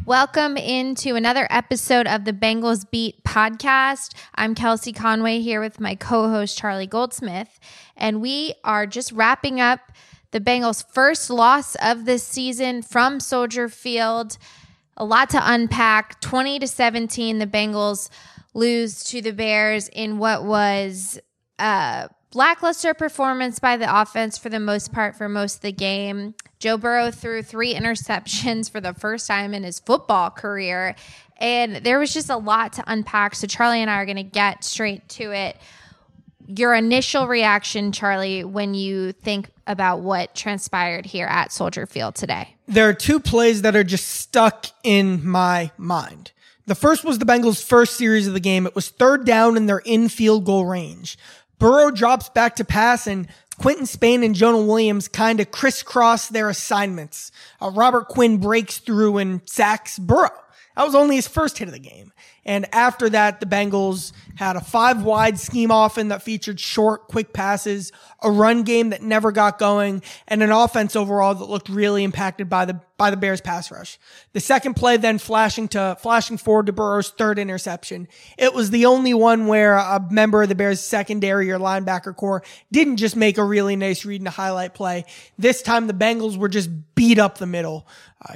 Welcome into another episode of the Bengals Beat podcast. I'm Kelsey Conway here with my co-host Charlie Goldsmith, and we are just wrapping up the Bengals' first loss of this season from Soldier Field. A lot to unpack. 20-17, the Bengals lose to the Bears in what was a lackluster performance by the offense for the most part for most of the game. Joe Burrow threw 3 interceptions for the first time in his football career, and there was just a lot to unpack. So Charlie and I are going to get straight to it. Your initial reaction, Charlie, when you think about what transpired here at Soldier Field today? There are 2 plays that are just stuck in my mind. The first was the Bengals' first series of the game. It was 3rd down and they're in field goal range. Burrow drops back to pass, and Quinton Spain and Jonah Williams kind of crisscross their assignments. Robert Quinn breaks through and sacks Burrow. That was only his first hit of the game. And after that, the Bengals had a 5-wide scheme often that featured short, quick passes, a run game that never got going, and an offense overall that looked really impacted by the Bears pass rush. The second play then flashing forward to Burrow's 3rd interception. It was the only one where a member of the Bears secondary or linebacker core didn't just make a really nice read and a highlight play. This time the Bengals were just beat up the middle.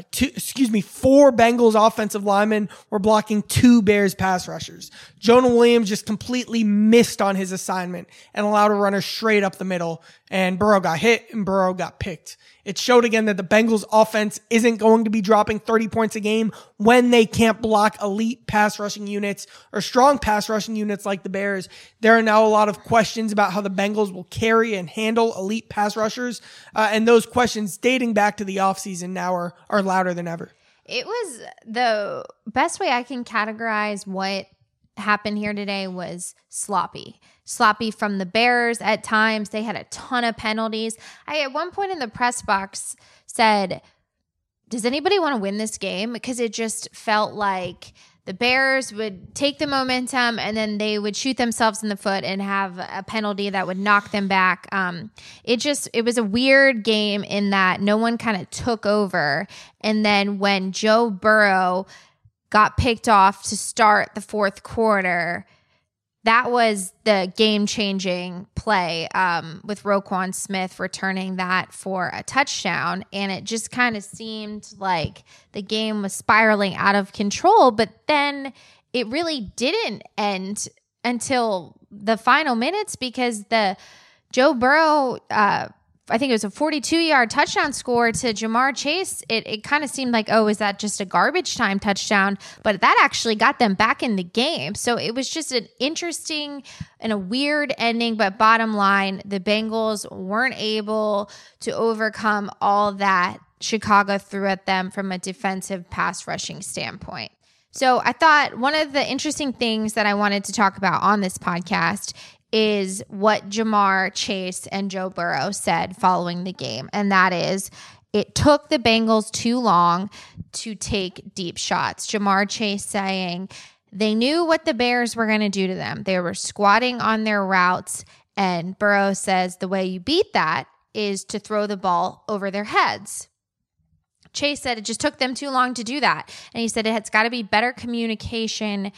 4 Bengals offensive linemen were blocking 2 Bears pass rushers. Jonah Williams just completely missed on his assignment and allowed a runner straight up the middle, and Burrow got hit and Burrow got picked. It showed again that the Bengals offense isn't going to be dropping 30 points a game when they can't block elite pass rushing units or strong pass rushing units like the Bears. There are now a lot of questions about how the Bengals will carry and handle elite pass rushers. And those questions dating back to the offseason now are louder than ever. It was the best way I can categorize what happened here today was sloppy. Sloppy from the Bears at times. They had a ton of penalties. I, at one point in the press box, said, does anybody want to win this game? Because it just felt like the Bears would take the momentum and then they would shoot themselves in the foot and have a penalty that would knock them back. It was a weird game in that no one kind of took over. And then when Joe Burrow got picked off to start the 4th quarter, that was the game-changing play with Roquan Smith returning that for a touchdown. And it just kind of seemed like the game was spiraling out of control. But then it really didn't end until the final minutes because the Joe Burrow I think it was a 42-yard touchdown score to Ja'Marr Chase. It kind of seemed like, oh, is that just a garbage time touchdown? But that actually got them back in the game. So it was just an interesting and a weird ending. But bottom line, the Bengals weren't able to overcome all that Chicago threw at them from a defensive pass rushing standpoint. So I thought one of the interesting things that I wanted to talk about on this podcast is what Ja'Marr Chase and Joe Burrow said following the game. And that is, it took the Bengals too long to take deep shots. Ja'Marr Chase saying they knew what the Bears were going to do to them. They were squatting on their routes. And Burrow says the way you beat that is to throw the ball over their heads. Chase said it just took them too long to do that. And he said it's got to be better communication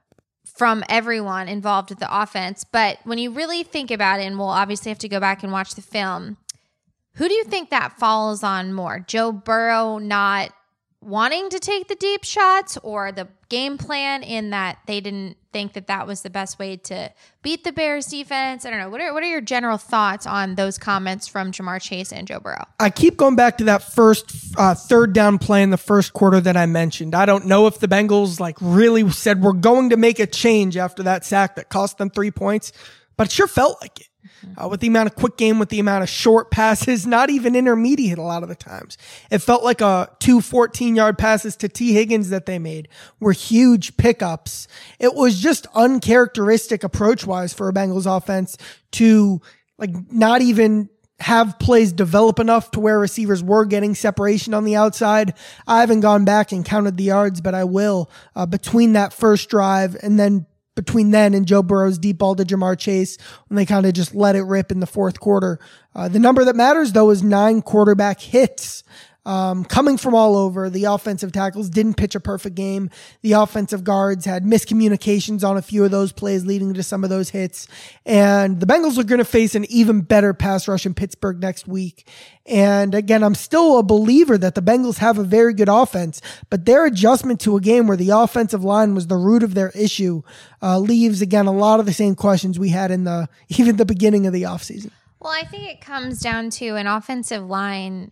from everyone involved with the offense. But when you really think about it, and we'll obviously have to go back and watch the film, who do you think that falls on more? Joe Burrow not wanting to take the deep shots, or the game plan in that they didn't think that that was the best way to beat the Bears defense? I don't know. What are your general thoughts on those comments from Ja'Marr Chase and Joe Burrow? I keep going back to that first 3rd down play in the first quarter that I mentioned. I don't know if the Bengals really said we're going to make a change after that sack that cost them 3 points, but it sure felt like it. With the amount of quick game, with the amount of short passes, not even intermediate a lot of the times. It felt like 2 14-yard passes to T. Higgins that they made were huge pickups. It was just uncharacteristic approach-wise for a Bengals offense to not even have plays develop enough to where receivers were getting separation on the outside. I haven't gone back and counted the yards, but I will, between that first drive and then between then and Joe Burrow's deep ball to Ja'Marr Chase when they kind of just let it rip in the 4th quarter. The number that matters, though, is 9 quarterback hits. coming from all over. The offensive tackles didn't pitch a perfect game. The offensive guards had miscommunications on a few of those plays, leading to some of those hits. And the Bengals are going to face an even better pass rush in Pittsburgh next week. And again, I'm still a believer that the Bengals have a very good offense, but their adjustment to a game where the offensive line was the root of their issue leaves, again, a lot of the same questions we had in even the beginning of the offseason. Well, I think it comes down to an offensive line.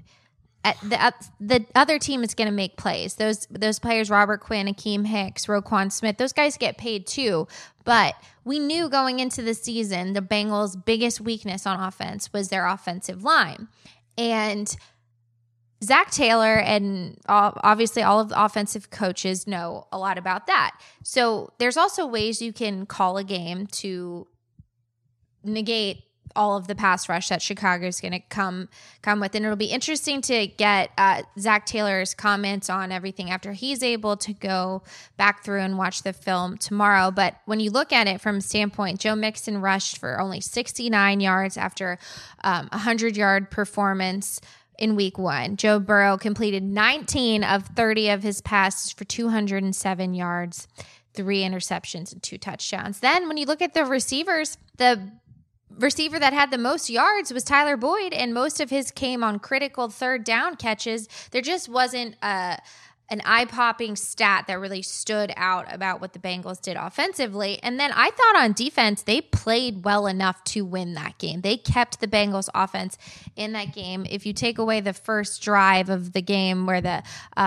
The other team is going to make plays. Those players, Robert Quinn, Akeem Hicks, Roquan Smith, those guys get paid too. But we knew going into the season, the Bengals' biggest weakness on offense was their offensive line. And Zach Taylor and obviously all of the offensive coaches know a lot about that. So there's also ways you can call a game to negate all of the pass rush that Chicago is going to come with. And it'll be interesting to get Zach Taylor's comments on everything after he's able to go back through and watch the film tomorrow. But when you look at it from a standpoint, Joe Mixon rushed for only 69 yards after a 100-yard performance in week 1. Joe Burrow completed 19 of 30 of his passes for 207 yards, 3 interceptions and 2 touchdowns. Then when you look at the receivers, the receiver that had the most yards was Tyler Boyd, and most of his came on critical third down catches. There just wasn't an eye-popping stat that really stood out about what the Bengals did offensively. And then I thought on defense, they played well enough to win that game. They kept the Bengals offense in that game. If you take away the first drive of the game where the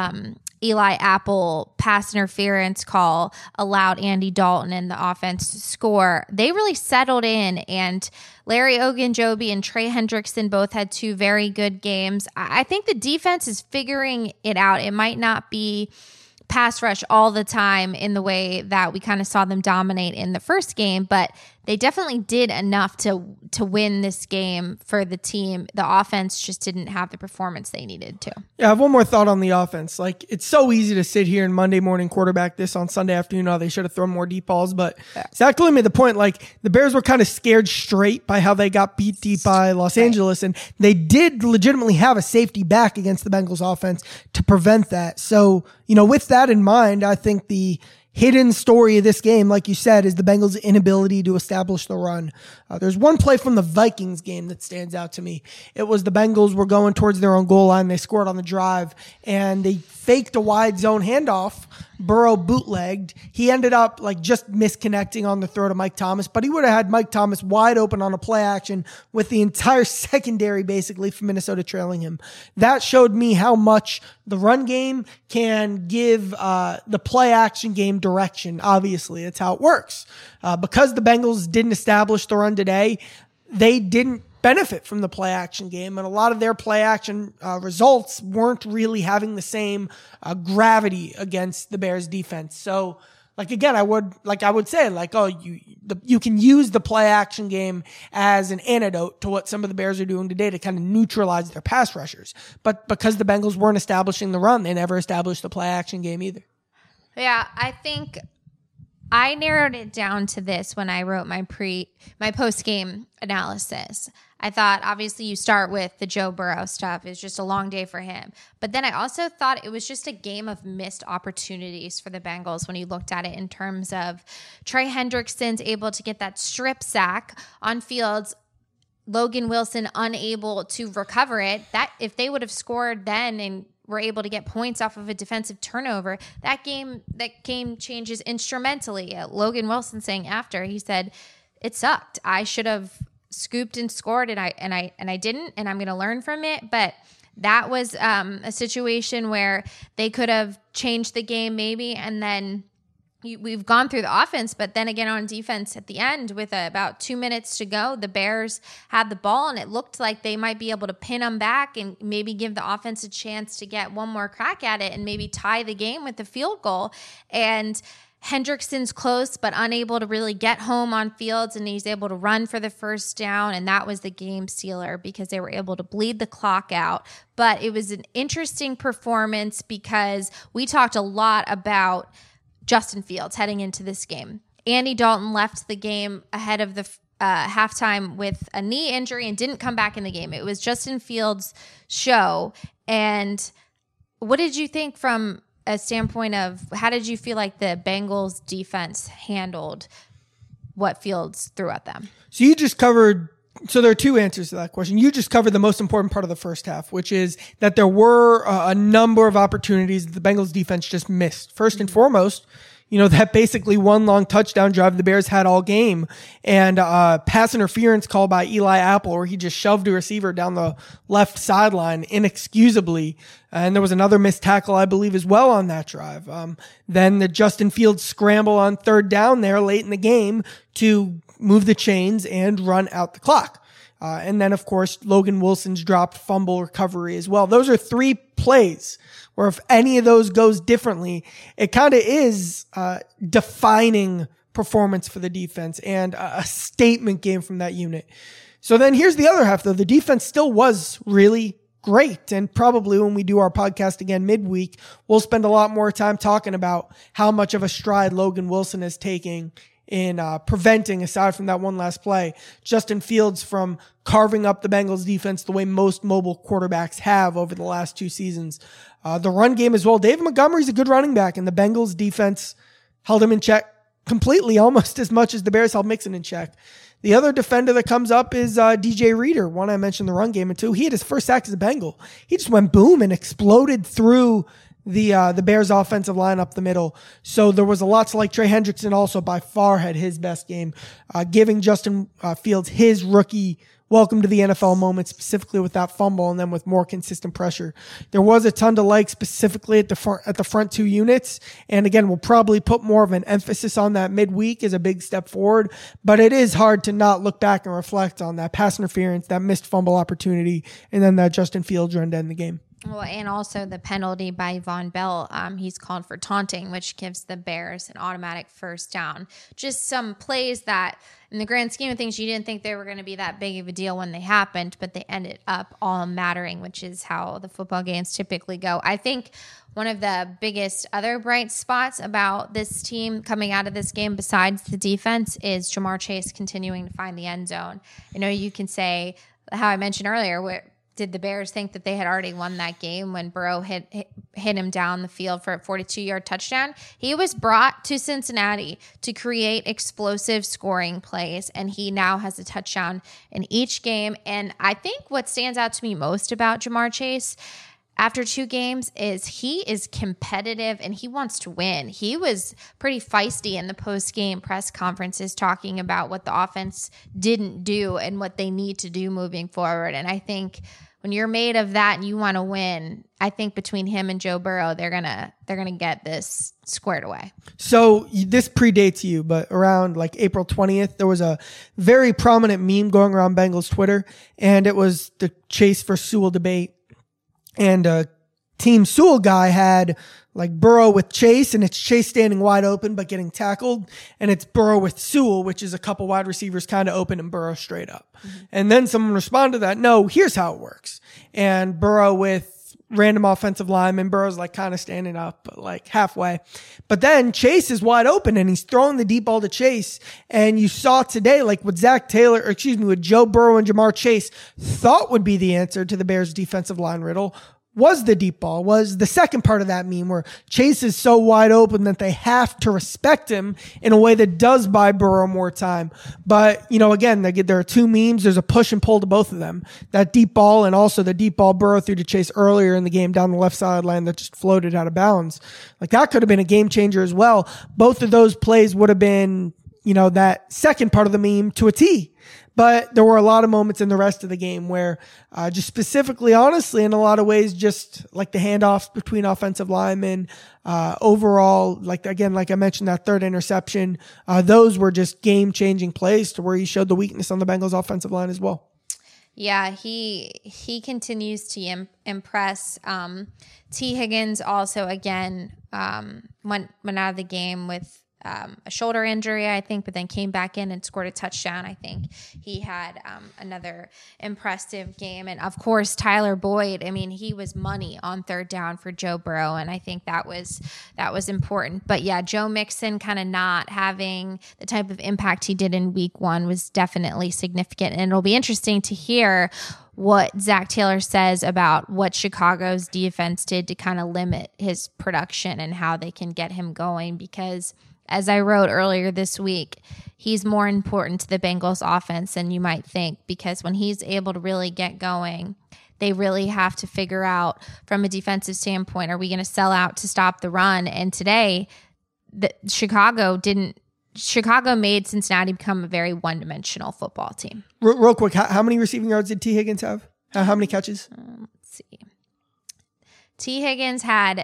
Eli Apple pass interference call allowed Andy Dalton and the offense to score, they really settled in, and Larry Ogunjobi and Trey Hendrickson both had 2 very good games. I think the defense is figuring it out. It might not be pass rush all the time in the way that we kind of saw them dominate in the first game, but they definitely did enough to win this game for the team. The offense just didn't have the performance they needed to. Yeah, I have one more thought on the offense. Like, it's so easy to sit here and Monday morning quarterback this on Sunday afternoon. Oh, they should have thrown more deep balls, but Zach Taylor made the point, like, the Bears were kind of scared straight by how they got beat deep by Los Angeles, and they did legitimately have a safety back against the Bengals offense to prevent that. So, with that in mind, I think the hidden story of this game, like you said, is the Bengals' inability to establish the run. There's one play from the Vikings game that stands out to me. It was the Bengals were going towards their own goal line. They scored on the drive, and they faked a wide zone handoff. Burrow bootlegged. He ended up just misconnecting on the throw to Mike Thomas, but he would have had Mike Thomas wide open on a play action with the entire secondary basically from Minnesota trailing him. That showed me how much the run game can give the play action game direction. Obviously, that's how it works. Because the Bengals didn't establish the run today, they didn't benefit from the play action game, and a lot of their play action results weren't really having the same gravity against the Bears defense. So, again, I would say, you can use the play action game as an antidote to what some of the Bears are doing today to kind of neutralize their pass rushers. But because the Bengals weren't establishing the run, they never established the play action game either. Yeah, I think I narrowed it down to this when I wrote my post-game analysis. I thought, obviously, you start with the Joe Burrow stuff. It's just a long day for him. But then I also thought it was just a game of missed opportunities for the Bengals when you looked at it in terms of Trey Hendrickson's able to get that strip sack on Fields, Logan Wilson unable to recover it. That if they would have scored then and were able to get points off of a defensive turnover, that game changes instrumentally. Logan Wilson saying after, he said, "It sucked. I should have scooped and scored, and I didn't, and I'm going to learn from it." But that was a situation where they could have changed the game maybe, and then we've gone through the offense, but then again on defense at the end with about 2 minutes to go, the Bears had the ball, and it looked like they might be able to pin them back and maybe give the offense a chance to get one more crack at it and maybe tie the game with the field goal. And Hendrickson's close, but unable to really get home on Fields, and he's able to run for the first down, and that was the game sealer because they were able to bleed the clock out. But it was an interesting performance because we talked a lot about Justin Fields heading into this game. Andy Dalton left the game ahead of the halftime with a knee injury and didn't come back in the game. It was Justin Fields' show. And what did you think from a standpoint of how did you feel like the Bengals defense handled what Fields threw at them? So you just covered, so there are two answers to that question. You just covered the most important part of the first half, which is that there were a number of opportunities that the Bengals defense just missed. First and foremost, that basically one long touchdown drive the Bears had all game, and pass interference call by Eli Apple where he just shoved a receiver down the left sideline inexcusably. And there was another missed tackle, I believe, as well on that drive. Then the Justin Fields scramble on third down there late in the game to move the chains and run out the clock. And then, of course, Logan Wilson's dropped fumble recovery as well. Those are three plays where if any of those goes differently, it kind of is defining performance for the defense and a statement game from that unit. So then here's the other half, though. The defense still was really great. And probably when we do our podcast again midweek, we'll spend a lot more time talking about how much of a stride Logan Wilson is taking in preventing, aside from that one last play, Justin Fields from carving up the Bengals defense the way most mobile quarterbacks have over the last two seasons. The run game as well. David Montgomery's a good running back, and the Bengals defense held him in check completely, almost as much as the Bears held Mixon in check. The other defender that comes up is DJ Reader. One, I mentioned the run game, and two, he had his first sack as a Bengal. He just went boom and exploded through the Bears offensive line up the middle. So there was a lot to like. Trey Hendrickson also by far had his best game, giving Justin Fields his rookie welcome to the NFL moment, specifically with that fumble and then with more consistent pressure. There was a ton to like specifically at the front two units. And again, we'll probably put more of an emphasis on that midweek as a big step forward, but it is hard to not look back and reflect on that pass interference, that missed fumble opportunity, and then that Justin Fields run to end the game. Well, and also the penalty by Von Bell. He's called for taunting, which gives the Bears an automatic first down. Just some plays that, in the grand scheme of things, you didn't think they were going to be that big of a deal when they happened, but they ended up all mattering, which is how the football games typically go. I think one of the biggest other bright spots about this team coming out of this game, besides the defense, is Ja'Marr Chase continuing to find the end zone. I know you can say, how I mentioned earlier, did the Bears think that they had already won that game when Burrow hit him down the field for a 42-yard touchdown? He was brought to Cincinnati to create explosive scoring plays, and he now has a touchdown in each game. And I think what stands out to me most about Ja'Marr Chase after two games is he is competitive and he wants to win. He was pretty feisty in the post-game press conferences talking about what the offense didn't do and what they need to do moving forward. And I think when you're made of that and you want to win, I think between him and Joe Burrow, they're gonna get this squared away. So this predates you, but around like April 20th, there was a very prominent meme going around Bengals Twitter, and it was the Chase versus Sewell debate. And Team Sewell guy had like Burrow with Chase, and it's Chase standing wide open but getting tackled, and it's Burrow with Sewell, which is a couple wide receivers kind of open and Burrow straight up. Mm-hmm. And then someone responded to that, no, here's how it works. And Burrow with random offensive lineman, Burrow's like kind of standing up, but like halfway. But then Chase is wide open and he's throwing the deep ball to Chase. And you saw today, like what what Joe Burrow and Ja'Marr Chase thought would be the answer to the Bears defensive line riddle was the deep ball, was the second part of that meme where Chase is so wide open that they have to respect him in a way that does buy Burrow more time. But, again, there are two memes. There's a push and pull to both of them. That deep ball and also the deep ball Burrow threw to Chase earlier in the game down the left sideline that just floated out of bounds. Like that could have been a game changer as well. Both of those plays would have been, that second part of the meme to a T. But there were a lot of moments in the rest of the game where just specifically, honestly, in a lot of ways, just like the handoffs between offensive linemen, overall, like I mentioned, that third interception, those were just game-changing plays to where he showed the weakness on the Bengals offensive line as well. Yeah, he continues to impress. T. Higgins also, again, went out of the game with a shoulder injury, I think, but then came back in and scored a touchdown. I think he had another impressive game. And of course, Tyler Boyd, I mean, he was money on third down for Joe Burrow. And I think that was important. But yeah, Joe Mixon kind of not having the type of impact he did in week 1 was definitely significant. And it'll be interesting to hear what Zach Taylor says about what Chicago's defense did to kind of limit his production and how they can get him going, because as I wrote earlier this week, he's more important to the Bengals offense than you might think, because when he's able to really get going, they really have to figure out from a defensive standpoint, are we going to sell out to stop the run? And today, Chicago made Cincinnati become a very one-dimensional football team. Real quick, how many receiving yards did T. Higgins have? How many catches? Let's see. T. Higgins had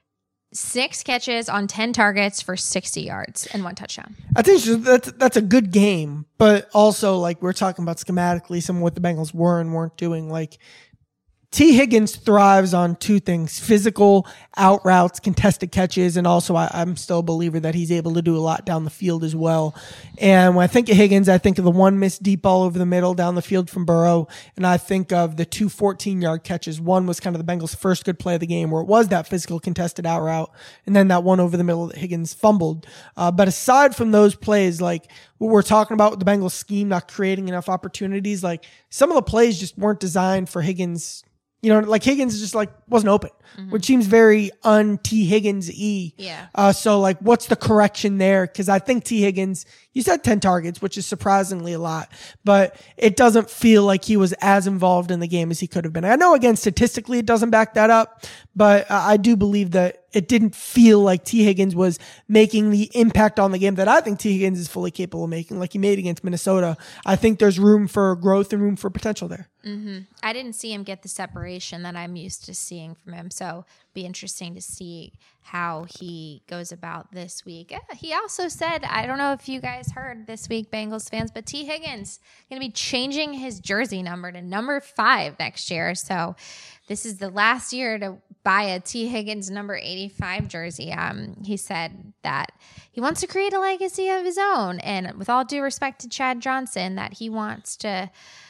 6 catches on 10 targets for 60 yards and 1 touchdown. I think that's a good game, but also, like, we're talking about schematically some of what the Bengals were and weren't doing. Like, T. Higgins thrives on 2 things: physical out routes, contested catches, and also I'm still a believer that he's able to do a lot down the field as well. And when I think of Higgins, I think of the 1 missed deep ball over the middle down the field from Burrow, and I think of the 2 14-yard catches. One was kind of the Bengals' first good play of the game, where it was that physical contested out route, and then that one over the middle that Higgins fumbled. But aside from those plays, like what we're talking about with the Bengals scheme not creating enough opportunities, like some of the plays just weren't designed for Higgins. You know, like Higgins just like wasn't open, which seems very un-T. Higgins-y. Yeah. So like, what's the correction there? Because I think T. Higgins, you said 10 targets, which is surprisingly a lot, but it doesn't feel like he was as involved in the game as he could have been. I know, again, statistically it doesn't back that up, but I do believe that it didn't feel like T. Higgins was making the impact on the game that I think T. Higgins is fully capable of making, like he made against Minnesota. I think there's room for growth and room for potential there. Mm-hmm. I didn't see him get the separation that I'm used to seeing from him, so it'll be interesting to see how he goes about this week. He also said, I don't know if you guys heard this week, Bengals fans, but T. Higgins going to be changing his jersey number to number 5 next year. So this is the last year to buy a T. Higgins number 85 jersey. He said that he wants to create a legacy of his own. And with all due respect to Chad Johnson, that he wants to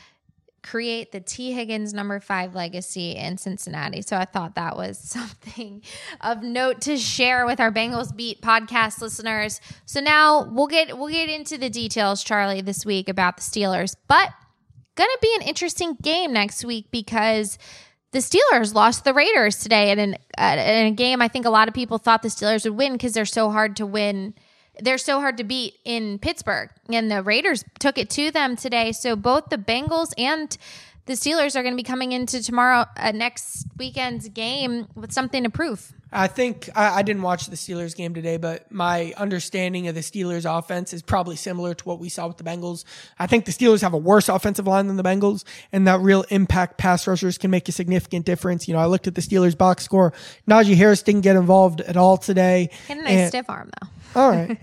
create the T. Higgins number 5 legacy in Cincinnati. So I thought that was something of note to share with our Bengals Beat podcast listeners. So now we'll get into the details, Charlie, this week about the Steelers. But gonna be an interesting game next week because the Steelers lost the Raiders today in a game I think a lot of people thought the Steelers would win because they're so hard to win. They're so hard to beat in Pittsburgh, and the Raiders took it to them today. So both the Bengals and the Steelers are going to be coming into next weekend's game with something to prove. I think I didn't watch the Steelers game today, but my understanding of the Steelers offense is probably similar to what we saw with the Bengals. I think the Steelers have a worse offensive line than the Bengals, and that real impact pass rushers can make a significant difference. You know, I looked at the Steelers box score. Najee Harris didn't get involved at all today. He had a nice stiff arm, though. All right.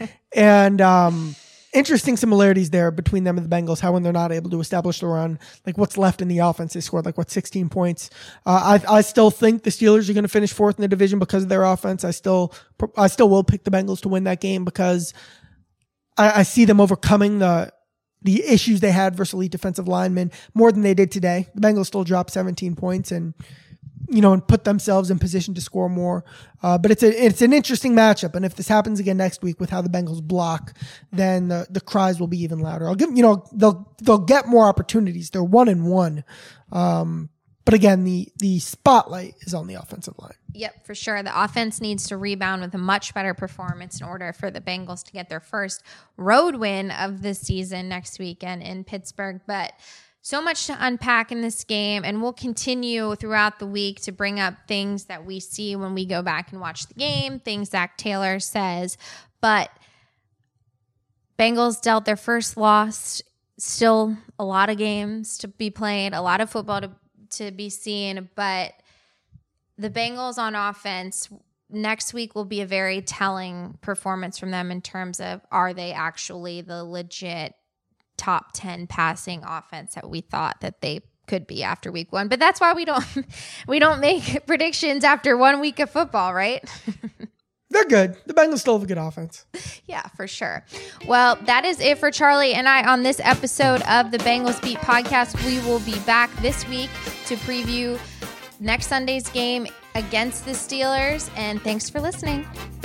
And interesting similarities there between them and the Bengals, how when they're not able to establish the run, like what's left in the offense, they scored 16 points. I still think the Steelers are going to finish 4th in the division because of their offense. I still will pick the Bengals to win that game because I see them overcoming the issues they had versus elite defensive linemen more than they did today. The Bengals still dropped 17 points and put themselves in position to score more. But it's an interesting matchup. And if this happens again next week with how the Bengals block, then the cries will be even louder. I'll give, they'll get more opportunities. They're 1-1. But again, the spotlight is on the offensive line. Yep, for sure. The offense needs to rebound with a much better performance in order for the Bengals to get their first road win of the season next weekend in Pittsburgh. But so much to unpack in this game, and we'll continue throughout the week to bring up things that we see when we go back and watch the game, things Zach Taylor says. But Bengals dealt their first loss, still a lot of games to be played, a lot of football to be seen, but the Bengals on offense next week will be a very telling performance from them in terms of, are they actually the legit top 10 passing offense that we thought that they could be after week 1. But that's why we don't make predictions after 1 week of football, right? They're good. The Bengals still have a good offense. Yeah, for sure. Well, that is it for Charlie and I on this episode of the Bengals Beat podcast. We will be back this week to preview next Sunday's game against the Steelers. And thanks for listening.